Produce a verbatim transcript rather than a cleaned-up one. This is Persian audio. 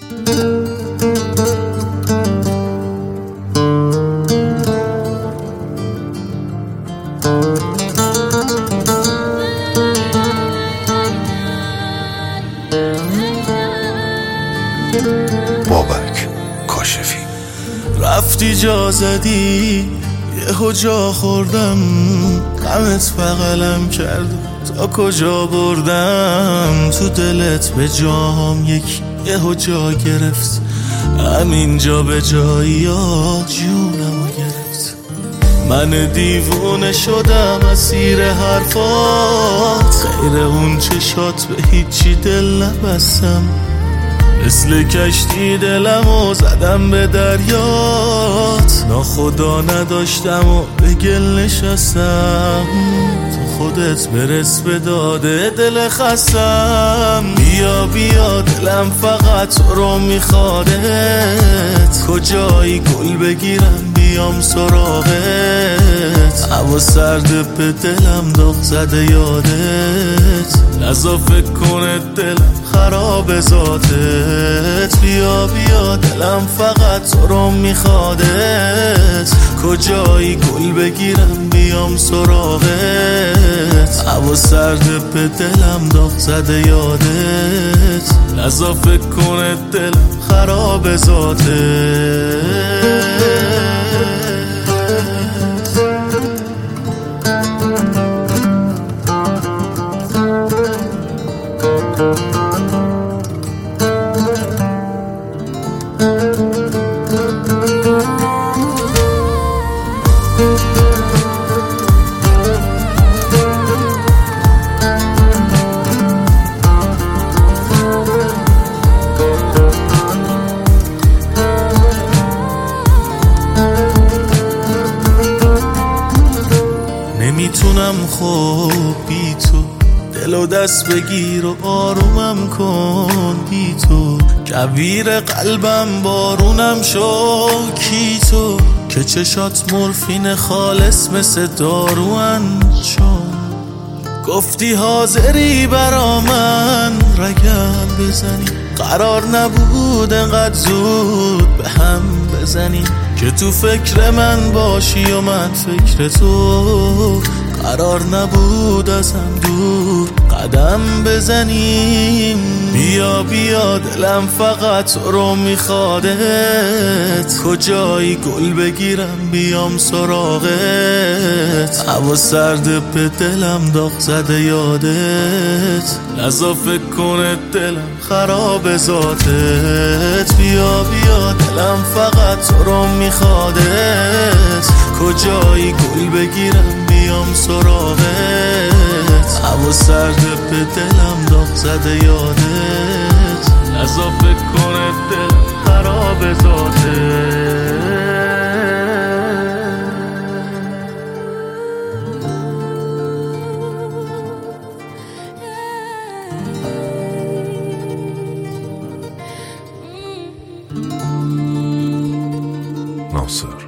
بابک کاشفی. رفتی جا زدی یهو جا خوردم، غمت بغلم کرد تا کجا بردم، تو دلت به جام یک یهو جا گرفت، همین جا به جایی ها جونمو گرفت. من دیوونه شدم اسیر حرفات، خیر اون چشات به هیچی دل نبستم، مثل کشتی دلمو زدم به دریات، ناخدا نداشتم و به گل نشستم، تو خودت برس به داده دل خستم. بیا بیا دلم فقط تو رو میخوادت، کجایی گل بگیرم بیام سراغت، هوا سرد به دلم داغ زده یادت، لذا فکر کنه دلم خراب ذاتت. بیا بیا دلم فقط تو رو میخوادت، کجایی گل بگیرم بیام سراغت، هوا سرد به دلم داغ زده یادت، لذا فکر کنه دلم خراب ذاتت. نمیتونم خوب بی تو، دل و دست بگیر و آرومم کن بی تو، کویر قلبم بارونم شو کی تو، که چشات مورفین خالص مثل داروان، چون گفتی حاضری برا من رگم بزنی، قرار نبود انقدر زود به هم بزنی، که تو فکر من باشی و من فکر تو، قرار نبود ازم دور قدم بزنیم. بیا بیا دلم فقط تو رو میخوادت، کجایی گل بگیرم بیام سراغت، هوا سرد به دلم داغ زده یادت، لذا فکر کنه دلم خراب ذاتت. بیا بیا دلم فقط تو رو میخوادت، کجایی گل بگیرم بیام سراغت، هوا سرد به دلم داغ زده یادت، لذا فکر کنه دل خراب ذاتت. ناصر